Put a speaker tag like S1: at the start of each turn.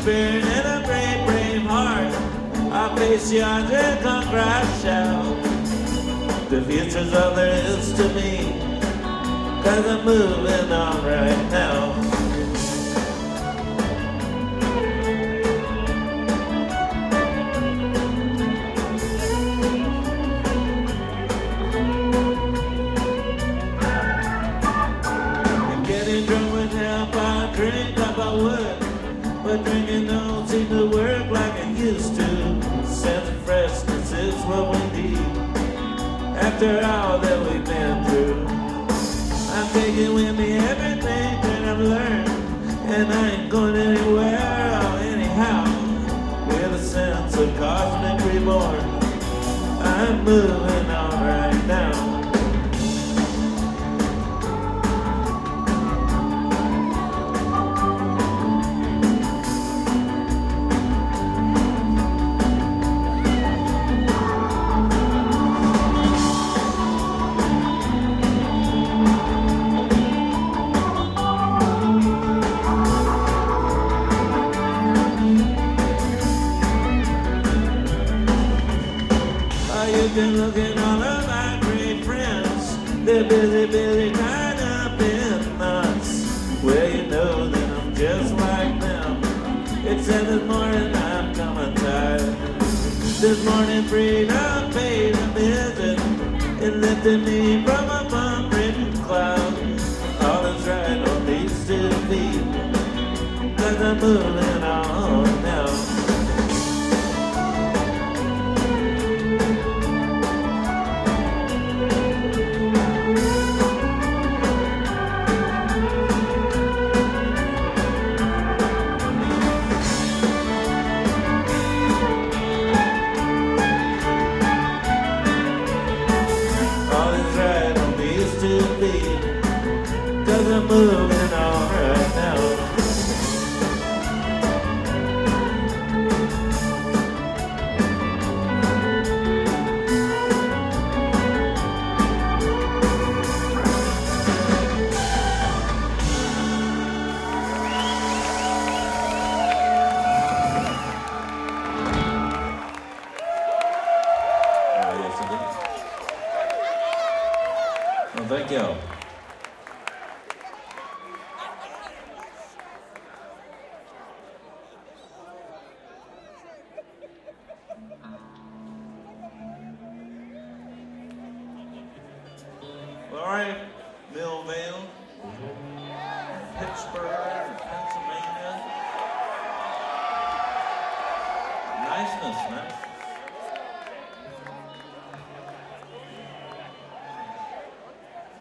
S1: spirit and a brave, brave heart. I'll face yonder come crash out. The future's all there is to me, 'cause I'm moving on right now. Drink up I would, but drinking don't seem to work like it used to. Sense of freshness is what we need after all that we've been through. I'm taking with me everything that I've learned, and I ain't going anywhere or anyhow. With a sense of cosmic reborn, I'm moving on right now. You've been looking all of my great friends. They're busy, busy tied up in knots. Well, you know that I'm just like them, except this morning I'm coming tired. This morning freedom paid a visit. It lifted me from a unwritten cloud. All is right on these 2 feet, 'cause I'm moving on now. Cause I'm moving on right now. Well, thank you. All right, Millvale.